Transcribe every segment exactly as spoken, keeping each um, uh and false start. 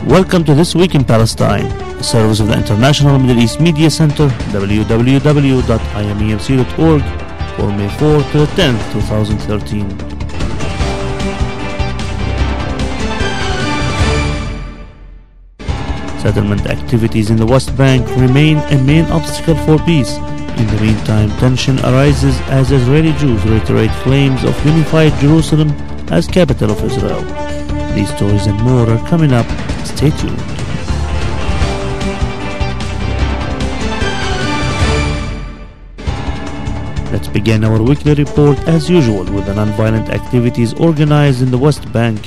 Welcome to This Week in Palestine, a service of the International Middle East Media Center, w w w dot i m e m c dot org, for May fourth to the tenth, twenty thirteen. Settlement activities in the West Bank remain a main obstacle for peace. In the meantime, tension arises as Israeli Jews reiterate claims of unified Jerusalem as capital of Israel. These stories and more are coming up. Stay tuned. Let's begin our weekly report as usual with the non-violent activities organized in the West Bank.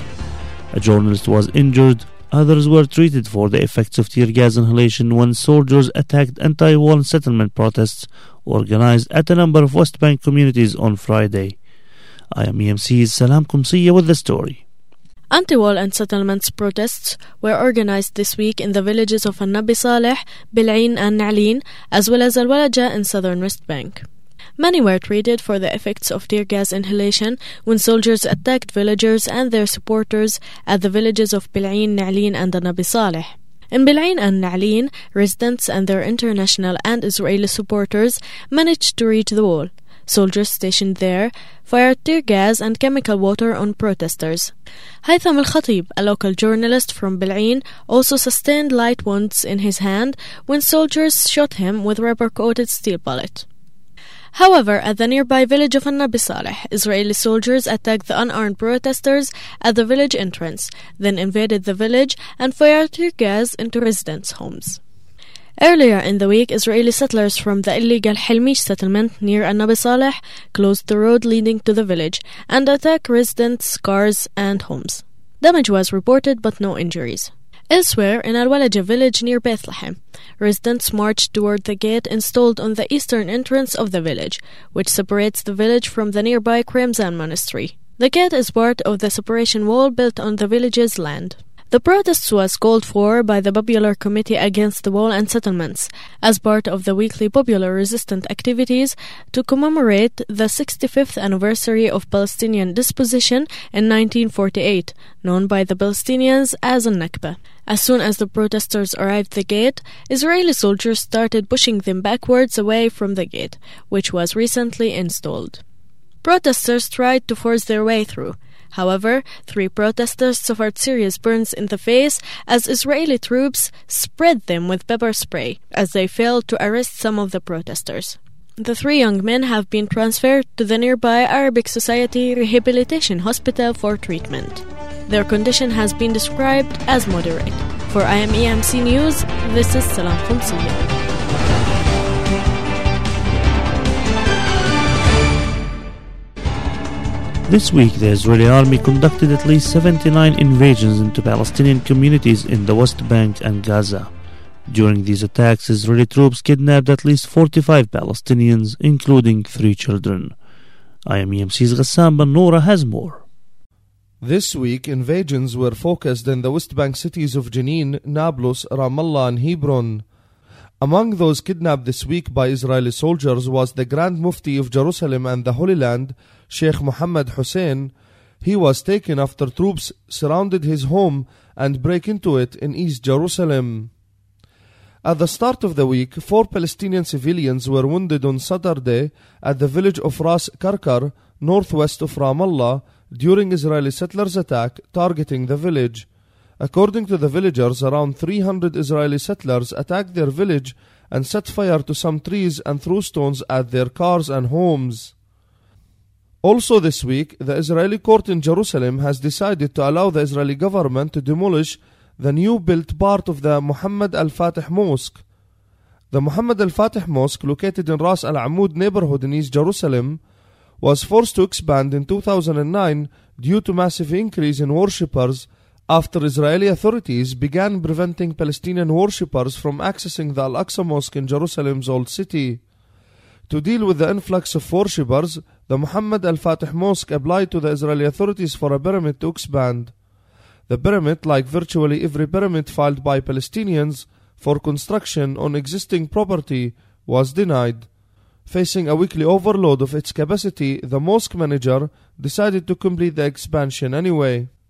A journalist was injured. Others were treated for the effects of tear gas inhalation when soldiers attacked anti-wall settlement protests organized at a number of West Bank communities on Friday. I am E M C's Salam Kumsiya with the story. Anti-wall and settlements protests were organized this week in the villages of Nabi Saleh, Bil'in and Na'lin, as well as Al-Walaja in southern West Bank. Many were treated for the effects of tear gas inhalation when soldiers attacked villagers and their supporters at the villages of Bil'in, Na'lin and Nabi Saleh. In Bil'in and Na'lin, residents and their international and Israeli supporters managed to reach the wall. Soldiers stationed there fired tear gas and chemical water on protesters. Haytham Al-Khatib, a local journalist from Bil'in, also sustained light wounds in his hand when soldiers shot him with rubber-coated steel bullet. However, at the nearby village of Nabi Saleh, Israeli soldiers attacked the unarmed protesters at the village entrance, then invaded the village and fired tear gas into residents' homes. Earlier in the week, Israeli settlers from the illegal Hilmish settlement near Nabi Saleh closed the road leading to the village and attacked residents' cars and homes. Damage was reported but no injuries. Elsewhere, in Al-Walaja village near Bethlehem, residents marched toward the gate installed on the eastern entrance of the village, which separates the village from the nearby Kremzan monastery. The gate is part of the separation wall built on the village's land. The protest was called for by the Popular Committee Against the Wall and Settlements as part of the weekly popular resistant activities to commemorate the sixty-fifth anniversary of Palestinian disposition in nineteen forty-eight, known by the Palestinians as Al-Nakba. As soon as the protesters arrived at the gate, Israeli soldiers started pushing them backwards away from the gate, which was recently installed. Protesters tried to force their way through. However, three protesters suffered serious burns in the face as Israeli troops sprayed them with pepper spray as they failed to arrest some of the protesters. The three young men have been transferred to the nearby Arabic Society Rehabilitation Hospital for treatment. Their condition has been described as moderate. For I M E M C News, this is Salam Kumsiya. This week, the Israeli army conducted at least seventy-nine invasions into Palestinian communities in the West Bank and Gaza. During these attacks, Israeli troops kidnapped at least forty-five Palestinians, including three children. I M E M C's Ghassan Ben-Noura has more. This week, invasions were focused in the West Bank cities of Jenin, Nablus, Ramallah and Hebron. Among those kidnapped this week by Israeli soldiers was the Grand Mufti of Jerusalem and the Holy Land, Sheikh Mohammed Hussein. He was taken after troops surrounded his home and break into it in East Jerusalem. At the start of the week, four Palestinian civilians were wounded on Saturday at the village of Ras Karkar, northwest of Ramallah, during Israeli settlers' attack targeting the village. According to the villagers, around three hundred Israeli settlers attacked their village and set fire to some trees and threw stones at their cars and homes. Also this week, the Israeli court in Jerusalem has decided to allow the Israeli government to demolish the new-built part of the Muhammad Al-Fatih Mosque. The Muhammad Al-Fatih Mosque, located in Ras Al-Amud neighborhood in East Jerusalem, was forced to expand in two thousand nine due to massive increase in worshippers after Israeli authorities began preventing Palestinian worshippers from accessing the Al-Aqsa Mosque in Jerusalem's Old City. To deal with the influx of worshippers, the Muhammad Al-Fatih Mosque applied to the Israeli authorities for a permit to expand. The permit, like virtually every permit filed by Palestinians for construction on existing property, was denied. Facing a weekly overload of its capacity, the mosque manager decided to complete the expansion anyway.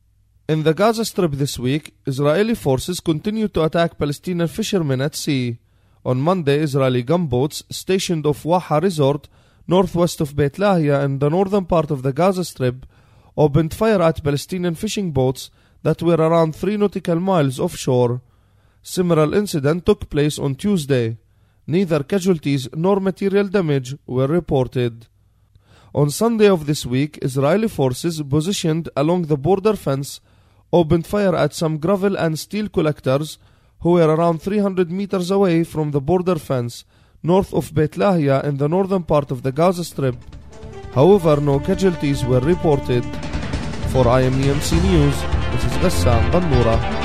In the Gaza Strip this week, Israeli forces continue to attack Palestinian fishermen at sea. On Monday, Israeli gunboats stationed off Waha Resort, northwest of Beit Lahia in the northern part of the Gaza Strip, opened fire at Palestinian fishing boats that were around three nautical miles offshore. Similar incident took place on Tuesday. Neither casualties nor material damage were reported. On Sunday of this week, Israeli forces positioned along the border fence opened fire at some gravel and steel collectors who were around three hundred meters away from the border fence north of Beit Lahia in the northern part of the Gaza Strip. However, no casualties were reported. For I M E M C News, this is Ghassan Bannoura.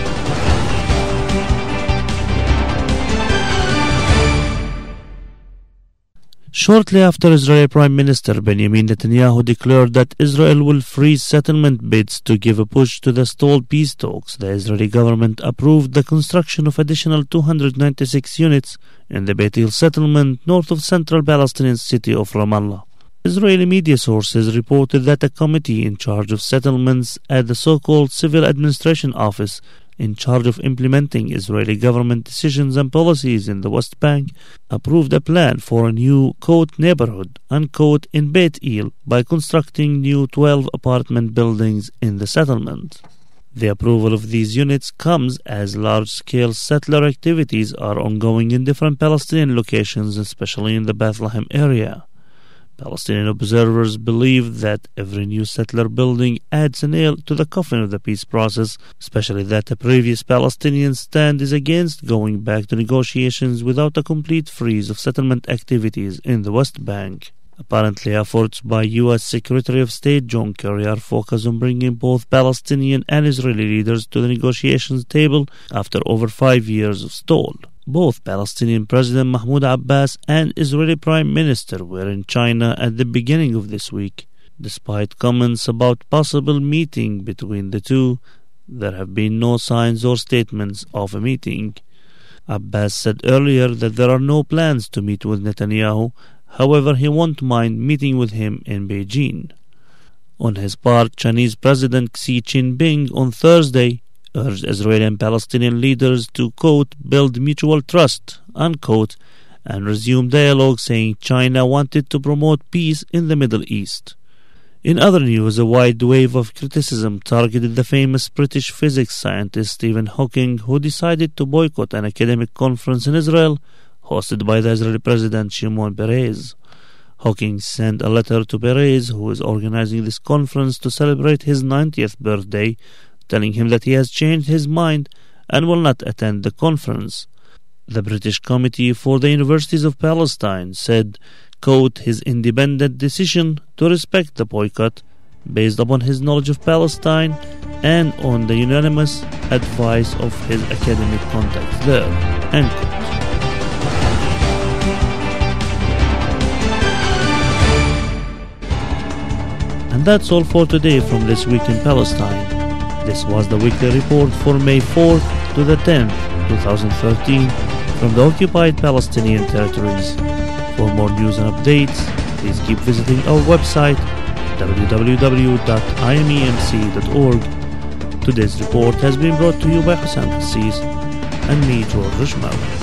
Shortly after Israeli Prime Minister Benjamin Netanyahu declared that Israel will freeze settlement bids to give a push to the stalled peace talks, the Israeli government approved the construction of additional two hundred ninety-six units in the Beit El settlement north of central Palestinian city of Ramallah. Israeli media sources reported that a committee in charge of settlements at the so-called Civil Administration Office in charge of implementing Israeli government decisions and policies in the West Bank approved a plan for a new quote neighborhood unquote in Beit El by constructing new twelve apartment buildings in the settlement. The approval of these units comes as large-scale settler activities are ongoing in different Palestinian locations, especially in the Bethlehem area. Palestinian observers believe that every new settler building adds a nail to the coffin of the peace process, especially that the previous Palestinian stand is against going back to negotiations without a complete freeze of settlement activities in the West Bank. Apparently, efforts by U S Secretary of State John Kerry are focused on bringing both Palestinian and Israeli leaders to the negotiations table after over five years of stall. Both Palestinian President Mahmoud Abbas and Israeli Prime Minister were in China at the beginning of this week. Despite comments about possible meeting between the two, there have been no signs or statements of a meeting. Abbas said earlier that there are no plans to meet with Netanyahu, however he won't mind meeting with him in Beijing. On his part, Chinese President Xi Jinping on Thursday urged Israeli and Palestinian leaders to, quote, build mutual trust, unquote, and resume dialogue, saying China wanted to promote peace in the Middle East. In other news, a wide wave of criticism targeted the famous British physics scientist Stephen Hawking, who decided to boycott an academic conference in Israel hosted by the Israeli President Shimon Peres. Hawking sent a letter to Peres, who is organizing this conference to celebrate his ninetieth birthday, telling him that he has changed his mind and will not attend the conference. The British Committee for the Universities of Palestine said, quote, his independent decision to respect the boycott based upon his knowledge of Palestine and on the unanimous advice of his academic contacts there, end quote. And that's all for today from This Week in Palestine. This was the weekly report for May fourth to the tenth, twenty thirteen, from the occupied Palestinian territories. For more news and updates, please keep visiting our website w w w dot i m e m c dot org. Today's report has been brought to you by Hussein Cassis and me, George Rishmawi.